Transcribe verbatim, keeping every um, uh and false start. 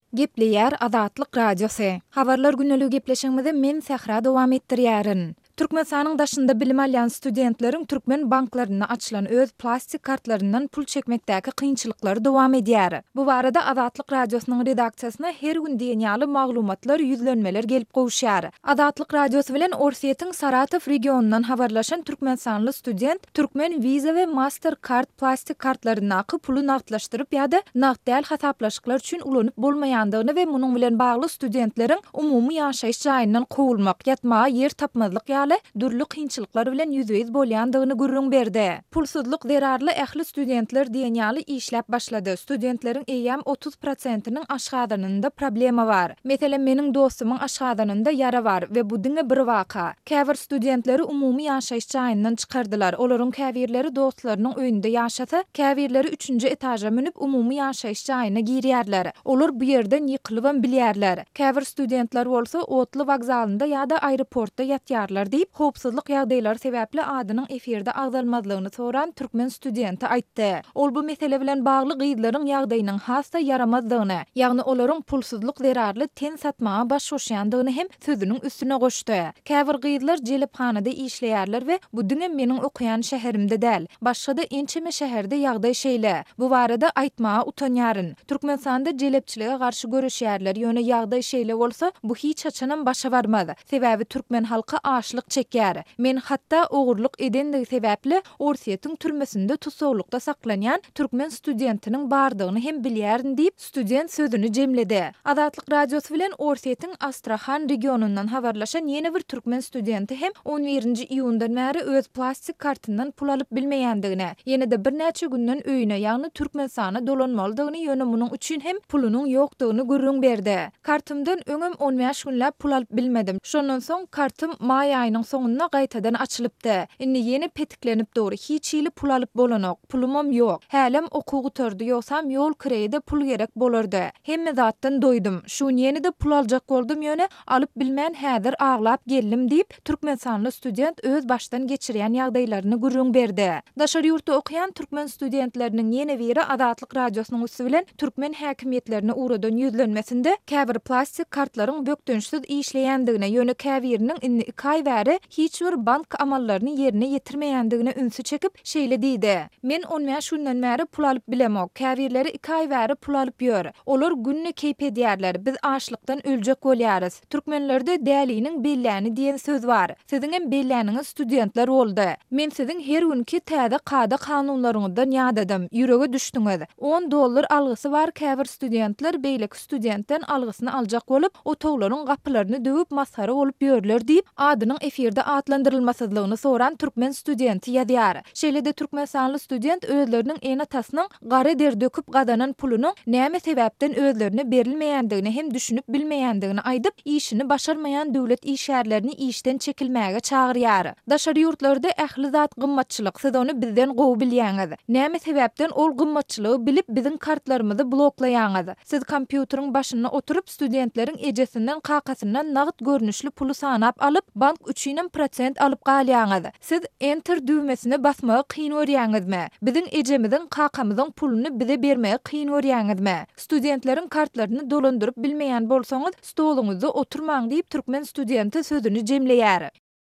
Gepleýär Azatlyk Radiosy. Habarlar günnälik gepleşigimizde men Sähra dowam etdirýärin. Türkmenistanyň daşynda bilim alýan studentleriň türkmen banklaryna açylan öz plastik kartlaryndan pul çekmekdäki kynçylyklary dowam edýär. Bu barada Azatlyk Radiosynyň redaksiýasyna her gün diýenýaly maglumatlar, ýüzlenmeler gelip gowşýar. Azatlyk Radiosy bilen Orsiýetiň Saratow regionundan habarlaşan türkmenistanly student türkmen Visa we Mastercard plastik kartlarynaky puly nagdlaşdyryp ýa-da nagd däl hasaplaşyklar üçin ulanyp bolmaýandygyny we munyň bilen bagly studentleriň umumy ýaşaýyş jaýyndan kowulmak, ýatmaga ýer tapmadyk ýaly dürli kynçylyklar bilen ýüzüýiz bolýandygyny gürrüň berdi. Pulsuzlyk zerarly ähli studentler diýenýaly işläp başlady. Studentleriň eýýäm otuz prosentynyň aşgadanynda problema bar. Meselem meniň dostumyň aşgadanynda ýara bar we bu diňe bir waka. Käbir studentleri umumy ýaşaýyş jaýyndan çykardylar. Olaryň käbirleri dostlarynyň öýünde ýaşasa, käbirleri üçünji etaja menip umumy ýaşaýyş jaýyna girýärler. Olar bu ýerden ýykylyp bilýärler. Käbir studentler bolsa Otly wagzalynda ýa-da aeroportda ýatýarlar diýip howpsuzlyk ýagdaýlary sebäpli adynyň efirde agdalmadlygyny soran türkmen studenti aýtdy. Ol bu mesele bilen bagly gyýdlaryň ýagdaýynyň hassa yaramazdygyny, ýagny olaryň pulsuzlyk zerarly ten satmaga baş şoşýandygyny hem sözüniň üstüne goşdy. Käbir gyýdlar jelephanada işleýärler we bu diňe meniň okuyan şäherimde däl, başga-da ençeme şäherde ýagdaý şeýle. Bu barada aýtmaga utanýaryn. Türkmenistanda jelepçilige garşy görüşýärler, ýöne ýagdaý şeýle bolsa bu hiç açanan başa barmaz. Sebäbi türkmen halky açlyk çekýär. Men hatda ogurluk edendigi sebäpli Orsiýetiň türmesinde tutsawlykda saklanýan türkmen studentiniň bardygyny hem bilýärin diýip student sözüni jemledi. Azatlyk Radiosy bilen Orsiýetiň Astrahan regionundan habarlaşan ýene bir türkmen studenti hem on birinji iýundan bäri öz plastik kartyndan pul alyp bilmeýändigine, ýene-de bir näçe günden öýüne, ýagny Türkmenistana dolanmalydygyny ýöne munyň üçin hem pulunyň ýokdugyny gürrüň berdi. Kartymdan öňem on beş günläp pul alyp bilmedim. Şondan soň kartym maý aýynyň soňuna gaýtadan açylypdy. Indi ýene petiklenip dogry hiç ýyly pul alyp bolanok. Pulumam ýok. Hälem okugy tördi ýoksam ýol kirede pul gerek bolardy. Hemme zatdan doýdum. Şuň ýene-de pul aljak boldum ýöne alyp bilmän häzir aglap geldim diýip türkmensanly student öz başdan geçirýän ýagdaýlaryny gürrüň berdi. Daşary ýurtda okuyan türkmen studentleriniň ýene biri Azatlyk Radiosynyň üstü bilen türkmen häkimetlerine uradan ýüzlenmesinde käbir plastik kartlaryň bökdönüşsiz işleýändigine, ýöne käbiriniň inni iki aý bäri hiç bir bank amallaryny ýerine ýetirmeýändigine ünsü çekip şeýle diýdi. Men on beş günden bäri pul alyp bilemok. Käbirleri iki aý bäri pul alyp ýör. Olar günni keýp edýärler. Biz açlykdan öljek bolýarys. Türkmenlerde däliniň belläni diýen söz bar. Siziň hem belläniňiz studentler boldy. Men siziň her günki täze kada kanunlaryňyzdan ýadadym. Ýürege düşdüňiz. on dollar algysy bar käbir studentler beýleki studentden algysyny aljak bolup, o toglaryň gapylaryny döwüp masara bolup ýörler diýip adynyň efirde atlandyrylmasydlygyny soran türkmen studenti ýadýar. Şeýle-de türkmensanly student özleriniň en atasynyň gara der döküp gadanan pulunyň näme sebäpden özlerine berilmeýändigini hem düşünüp bilmeýändigini aýdyp, işini başarmaýan döwlet işgärlerini işden çekilmäge çagyrýar. Daşary ýurtlarda ähli zat gymmatçylyk, siz ony bizden gowy bilýäňiz. Näme sebäpden ol gymmatçylygy bilip biziň kartlarymyzy bloklaýaňyz. Siz kompýuteriň başyna oturup studentleriň ejesinden kakasyndan nagd görnüşli pulu sanap alyp bank üçinem prosent alyp galýaňyz. Siz enter düwmesine basmagy kyn görýäňizmi? Biziň ejemizden kakamyzyň puluny bize bermegi kyn görýäňizmi? Studentleriň kartlaryny dolandyryp bilmeýän bolsaňyz stoluňyzda oturmaň diýip türkmen studenti sözüni jemleýär.